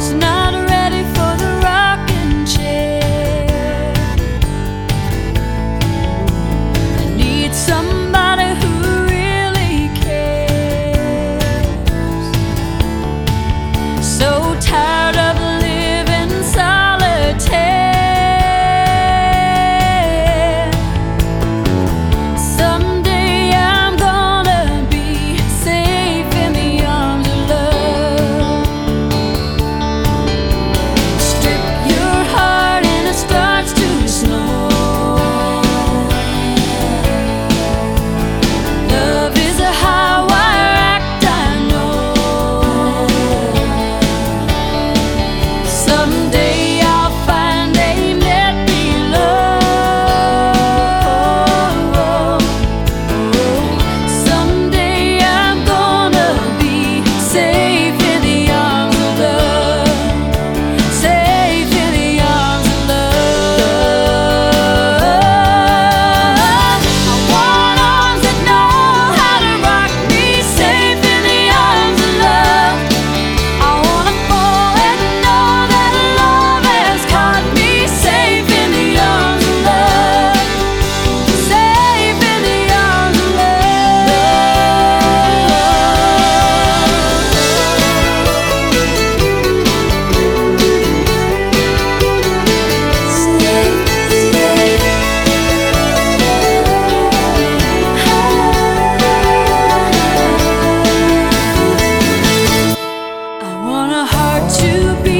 not ready for the rocking chair. I need somebody who really cares. So tired of living solitaire. Someday I'm gonna be safe in the arms of love. Strip your heart and it starts to snow. Love is a high wire act, I know. Someday I'll find a net below. Someday I'm gonna be safe in the arms of love. Safe in the arms of love. I want arms that know how to rock me. Safe in the arms of love. I wanna fall and know that love has caught me. Safe in the arms of love. Safe in the arms of love. I want a heart to beat.